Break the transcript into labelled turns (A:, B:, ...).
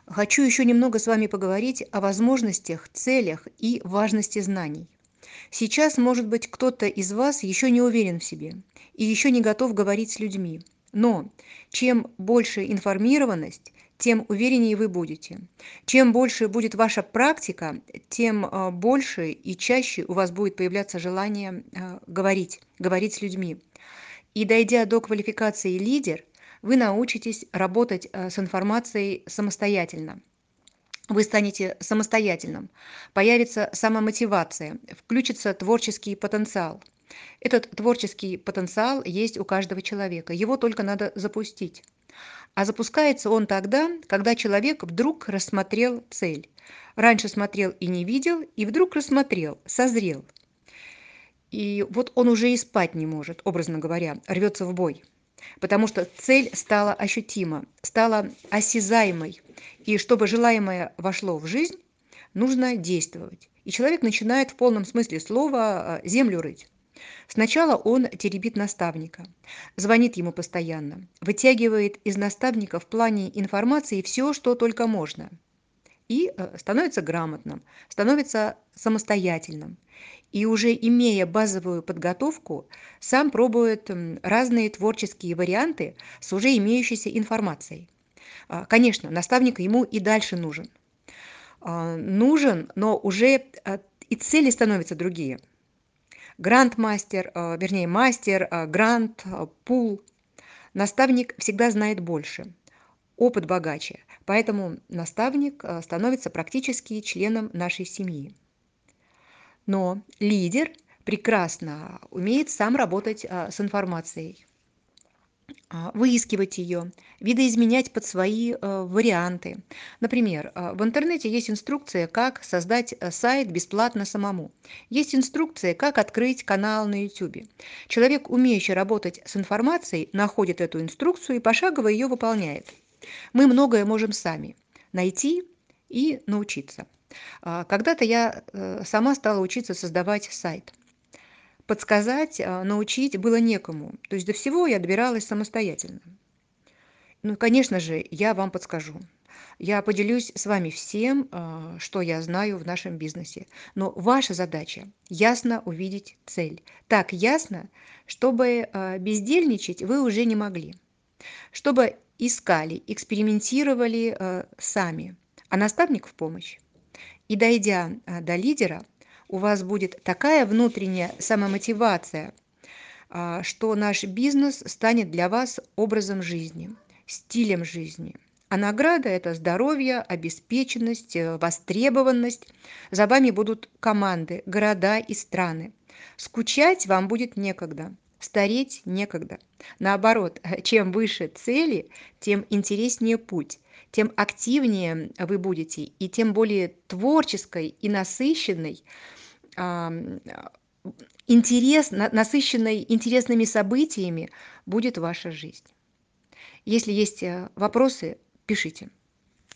A: Хочу еще немного с вами поговорить о возможностях, целях и важности знаний. Сейчас, может быть, кто-то из вас еще не уверен в себе и еще не готов говорить с людьми. Но чем больше информированность, тем увереннее вы будете. Чем больше будет ваша практика, тем больше и чаще у вас будет появляться желание говорить с людьми. И дойдя до квалификации лидер, вы научитесь работать с информацией самостоятельно. Вы станете самостоятельным, появится самомотивация, включится творческий потенциал. Этот творческий потенциал есть у каждого человека, его только надо запустить. А запускается он тогда, когда человек вдруг рассмотрел цель. Раньше смотрел и не видел, и вдруг рассмотрел, созрел. И вот он уже и спать не может, образно говоря, рвется в бой. Потому что цель стала ощутима, стала осязаемой. И чтобы желаемое вошло в жизнь, нужно действовать. И человек начинает в полном смысле слова землю рыть. Сначала он теребит наставника, звонит ему постоянно, вытягивает из наставника в плане информации все, что только можно. И становится грамотным, становится самостоятельным. И уже имея базовую подготовку, сам пробует разные творческие варианты с уже имеющейся информацией. Конечно, наставник ему и дальше нужен. Нужен, но уже и цели становятся другие. Грандмастер, вернее, мастер, грант, пул. Наставник всегда знает больше, опыт богаче, поэтому наставник становится практически членом нашей семьи. Но лидер прекрасно умеет сам работать с информацией, выискивать ее, видоизменять под свои варианты. Например, в интернете есть инструкция, как создать сайт бесплатно самому. Есть инструкция, как открыть канал на YouTube. Человек, умеющий работать с информацией, находит эту инструкцию и пошагово ее выполняет. Мы многое можем сами найти и научиться. Когда-то я сама стала учиться создавать сайт. Подсказать, научить было некому. То есть до всего я добиралась самостоятельно. Ну, конечно же, я вам подскажу. Я поделюсь с вами всем, что я знаю в нашем бизнесе. Но ваша задача ясно увидеть цель. Так ясно, чтобы бездельничать вы уже не могли. Чтобы искали, экспериментировали сами, а наставник в помощь. И дойдя до лидера, у вас будет такая внутренняя самомотивация, что наш бизнес станет для вас образом жизни, стилем жизни. А награда – это здоровье, обеспеченность, востребованность. За вами будут команды, города и страны. Скучать вам будет некогда, стареть некогда. Наоборот, чем выше цели, тем интереснее путь, тем активнее вы будете, и тем более творческой и насыщенной насыщенной интересными событиями будет ваша жизнь. Если есть вопросы, пишите.